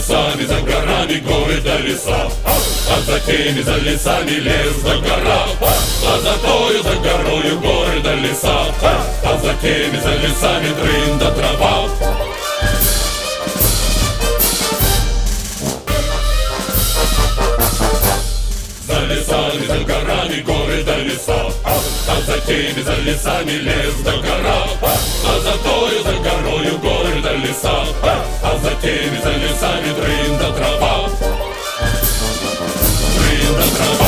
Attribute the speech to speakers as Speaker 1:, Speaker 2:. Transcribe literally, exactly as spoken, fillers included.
Speaker 1: лесами, за горами горы да леса, а за теми, за лесами лес да гора, а за тою, за горою горы да леса, а за теми, за лесами трын да трава. За лесами, за горами горы да леса, а за теми, за лесами лес да гора, а за тою, за горою горы да леса, а за теми, за лесами трын да трава. Трын да трава.